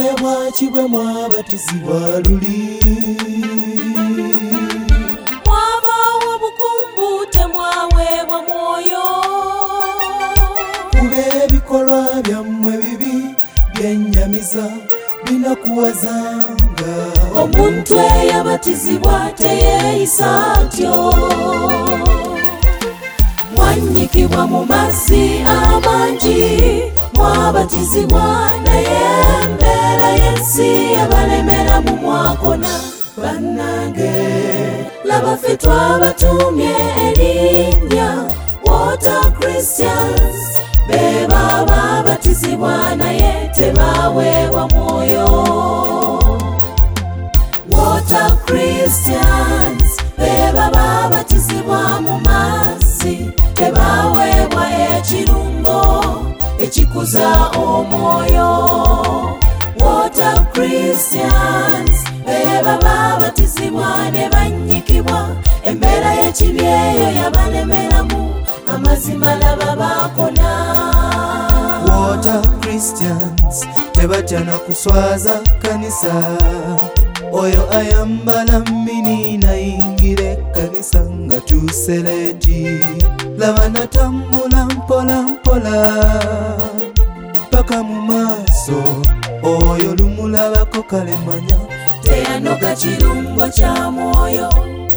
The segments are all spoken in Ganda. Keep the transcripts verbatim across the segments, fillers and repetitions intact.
bwaki bwe mwabatizibwa luli mwabawa bukumbu temwaweebwa mwoyo kuba ebikolwa byammwe bibi byennyamiza binakuwazanga omuntu eyabatizibwa teyeeyisa atyo mwanyikibwa mu mazzi amangi mwabatizibwa naye embeera y'ensi yabalemera mu mwakona bannange laba ffe twabatumye erinnya Water Christians be baba batizibwa naye tebaweebwa mwoyo Water Christians be baba batizibwa mu mazzi tebaweebwa ekirungo ekikuza omwoyo Water Christians be baba batizibwa ne bannyikibwa embeera y'ekibi eyo yabalemeramu amazima laba baakona Water Christians tebatya na kuswaza kanisa oyo ayambala mini nayingira ekkanisa nga tuseleti laba natambula mpola mpola paka mu maaso oyo lumulabako kalemanya teyanoga kirungo kya mwoyo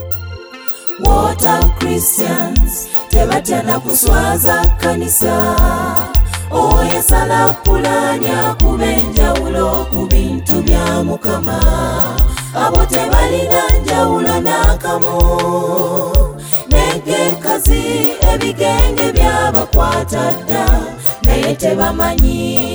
Water Christians tebatya na kuswaza kanisa oyo sala pulani akuba enjawulo ku bintu bya Mukama abo tebalina njawulo n'akamu n'enkazi ebigenge byabakwata dda naye tebamanyi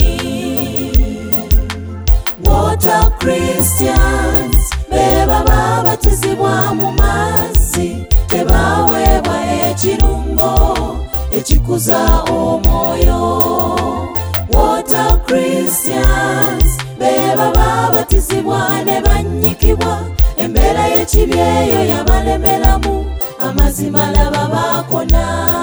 Water Christians be baba batizibwa mu mazzi tebaweebwa ekirungo ekikuza omwoyo Water Christians be baba batizibwa ne bannyikibwa embeera y'ekibi eyo yabalemeramu amazima laba baakona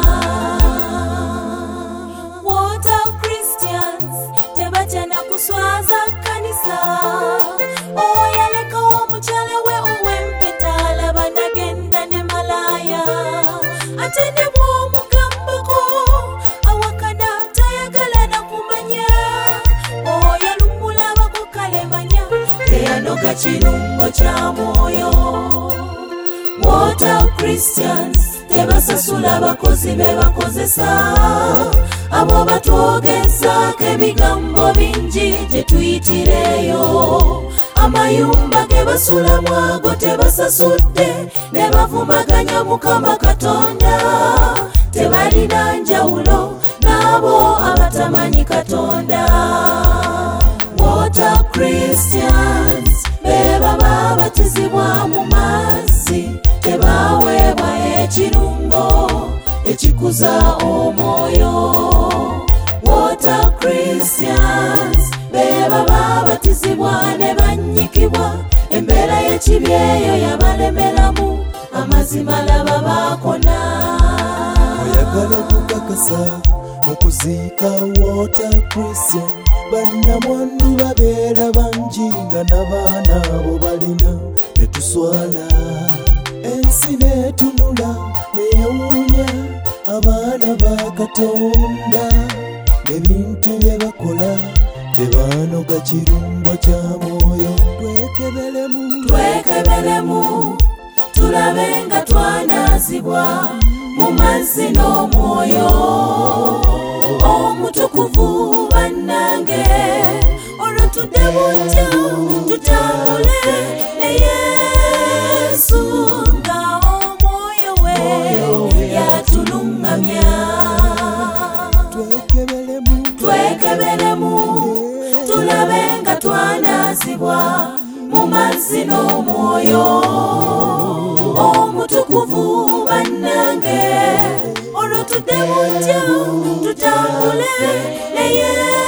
Water Christians tebatya na kuswaza kanisa oyalekawo omukyala we ow'empeta laba nagenda ne malaya ate ne bw'omugambako awakana tayagala na kumanya oyo lumulabako kalemanya teyanoga kirungo kya mwoyo Water Christians tebasasula abakozi be bakozesa abo batwogezaako ebigambo bingi gye tuyitireyo amayumba ge basulamu ago tebasasudde ne bavumaganya Mukama Katonda tebalina njawulo n'abo abatamanyi Katonda Water Christians be baba batizibwa mu mazzi tebaweebwa ekirungo ekikuza omwoyo Water Christians be baba batizibwa ne bannyikibwa embeera y'ekibi eyo yabalemeramu amazima laba baakona oyagala okukakasa mu kuziika Water Christian bannamwandu babeera bangi nga n'abaana abo balina netuswala ensi netunula neyewuunya abaana ba Katonda n'ebintu bye bakola tebanoga kirungo kya mwoyo twekebelemu twekebelemu tulabe nga twanazibwa mu mazzi n'omwoyo omutukuvu bannange olwo tudde butya tutambule ne Yesu nga omwoyo we yatulungamya twekebelemu twekebelemu tulabe nga twanazibwa mu mazzi n'omwoyo omutukuvu bannange olwo tudde butya tutambule ne Yesu